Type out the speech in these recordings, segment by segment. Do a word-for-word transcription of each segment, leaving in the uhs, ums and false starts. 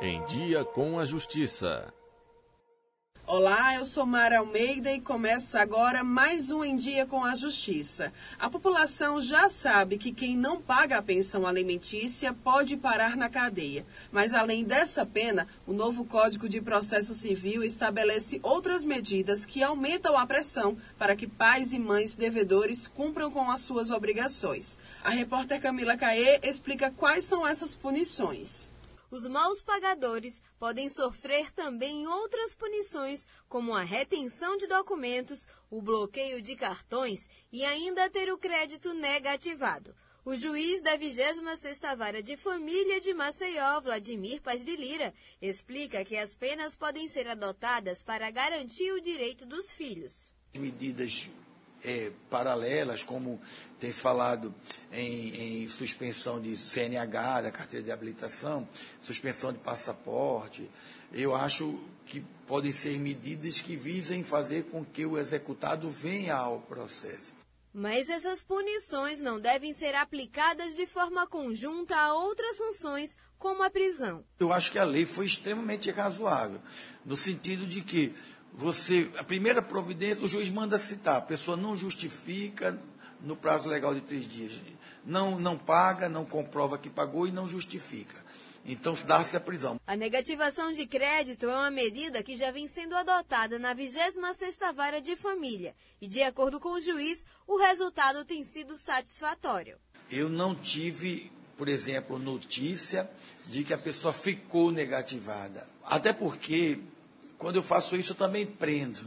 Em Dia com a Justiça. Olá, eu sou Mara Almeida e começa agora mais um Em Dia com a Justiça. A população já sabe que quem não paga a pensão alimentícia pode parar na cadeia. Mas além dessa pena, o novo Código de Processo Civil estabelece outras medidas que aumentam a pressão para que pais e mães devedores cumpram com as suas obrigações. A repórter Camila Caê explica quais são essas punições. Os maus pagadores podem sofrer também outras punições, como a retenção de documentos, o bloqueio de cartões e ainda ter o crédito negativado. O juiz da vigésima sexta Vara de Família de Maceió, Vladimir Paz de Lira, explica que as penas podem ser adotadas para garantir o direito dos filhos. Medidas É, paralelas, como tem se falado em, em suspensão de C N H, da carteira de habilitação, suspensão de passaporte, eu acho que podem ser medidas que visem fazer com que o executado venha ao processo. Mas essas punições não devem ser aplicadas de forma conjunta a outras sanções, como a prisão. Eu acho que a lei foi extremamente razoável, no sentido de que Você, a primeira providência, o juiz manda citar, a pessoa não justifica no prazo legal de três dias, não, não paga, não comprova que pagou e não justifica. Então, dá-se a prisão. A negativação de crédito é uma medida que já vem sendo adotada na vigésima sexta Vara de Família e, de acordo com o juiz, o resultado tem sido satisfatório. Eu não tive, por exemplo, notícia de que a pessoa ficou negativada, até porque quando eu faço isso, eu também prendo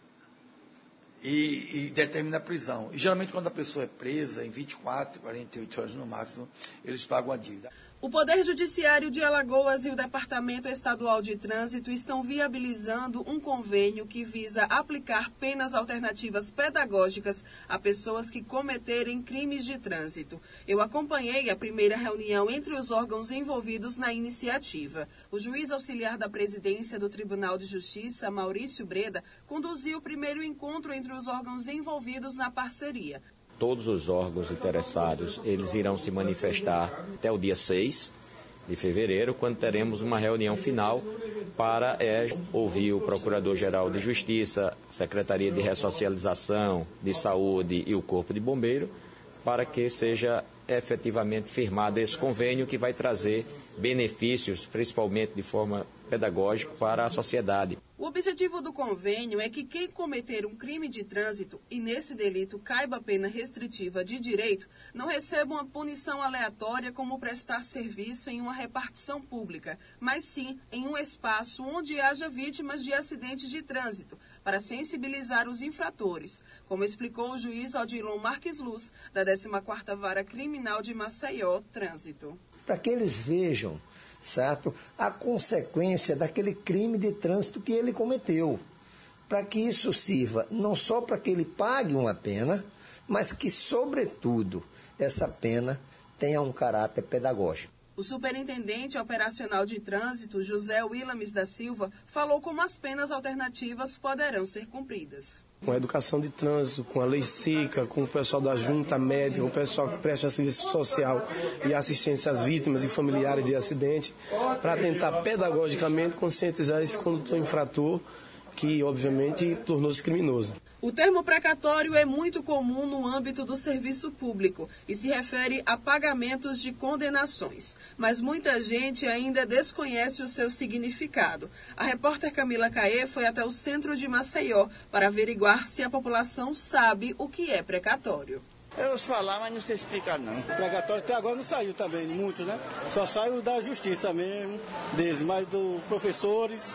e, e determino a prisão. E geralmente, quando a pessoa é presa, em vinte e quatro, quarenta e oito horas no máximo, eles pagam a dívida. O Poder Judiciário de Alagoas e o Departamento Estadual de Trânsito estão viabilizando um convênio que visa aplicar penas alternativas pedagógicas a pessoas que cometerem crimes de trânsito. Eu acompanhei a primeira reunião entre os órgãos envolvidos na iniciativa. O juiz auxiliar da presidência do Tribunal de Justiça, Maurício Breda, conduziu o primeiro encontro entre os órgãos envolvidos na parceria. Todos os órgãos interessados, eles irão se manifestar até o dia seis de fevereiro, quando teremos uma reunião final para é, ouvir o Procurador-Geral de Justiça, Secretaria de Ressocialização, de Saúde e o Corpo de Bombeiro, para que seja efetivamente firmado esse convênio que vai trazer benefícios, principalmente de forma pedagógica, para a sociedade. O objetivo do convênio é que quem cometer um crime de trânsito e nesse delito caiba pena restritiva de direito, não receba uma punição aleatória como prestar serviço em uma repartição pública, mas sim em um espaço onde haja vítimas de acidentes de trânsito, para sensibilizar os infratores, como explicou o juiz Odilon Marques Luz, da décima quarta Vara Criminal de Maceió, Trânsito. Para que eles vejam, certo, a consequência daquele crime de trânsito que ele cometeu, para que isso sirva não só para que ele pague uma pena, mas que, sobretudo, essa pena tenha um caráter pedagógico. O superintendente operacional de trânsito, José Willames da Silva, falou como as penas alternativas poderão ser cumpridas. Com a educação de trânsito, com a lei seca, com o pessoal da junta médica, o pessoal que presta serviço social e assistência às vítimas e familiares de acidente, para tentar pedagogicamente conscientizar esse condutor infrator que, obviamente, tornou-se criminoso. O termo precatório é muito comum no âmbito do serviço público e se refere a pagamentos de condenações. Mas muita gente ainda desconhece o seu significado. A repórter Camila Caê foi até o centro de Maceió para averiguar se a população sabe o que é precatório. Eu ouço falar, mas não sei explicar não. O precatório até agora não saiu também, muitos, né? Só saiu da justiça mesmo, deles, mas dos professores,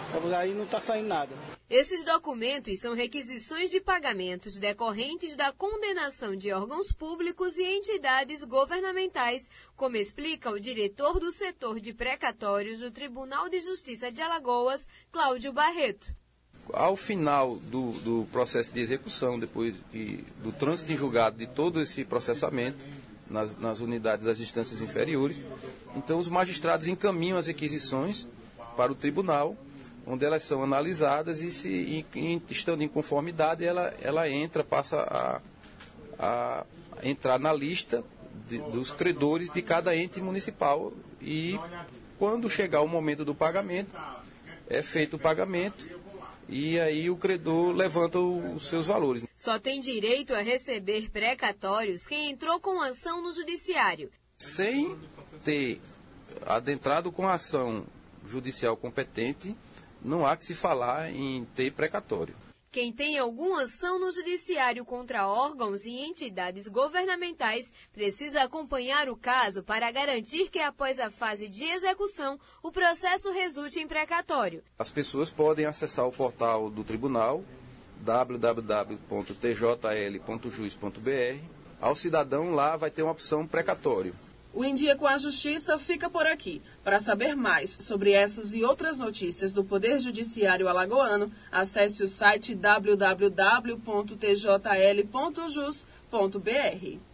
aí não está saindo nada. Esses documentos são requisições de pagamentos decorrentes da condenação de órgãos públicos e entidades governamentais, como explica o diretor do setor de precatórios do Tribunal de Justiça de Alagoas, Cláudio Barreto. Ao final do, do processo de execução, depois de, do trânsito em julgado de todo esse processamento, nas, nas unidades das instâncias inferiores, então os magistrados encaminham as requisições para o tribunal, onde elas são analisadas e, se em, em, estando em conformidade, ela, ela entra, passa a, a entrar na lista de, dos credores de cada ente municipal e Quando chegar o momento do pagamento, é feito o pagamento e aí o credor levanta os seus valores. Só tem direito a receber precatórios quem entrou com ação no judiciário. Sem ter adentrado com a ação judicial competente, não há que se falar em ter precatório. Quem tem alguma ação no judiciário contra órgãos e entidades governamentais precisa acompanhar o caso para garantir que após a fase de execução, o processo resulte em precatório. As pessoas podem acessar o portal do tribunal, w w w ponto t j l ponto jus ponto b r. Ao cidadão lá vai ter uma opção precatório. O Em Dia com a Justiça fica por aqui. Para saber mais sobre essas e outras notícias do Poder Judiciário alagoano, acesse o site w w w ponto t j l ponto jus ponto b r.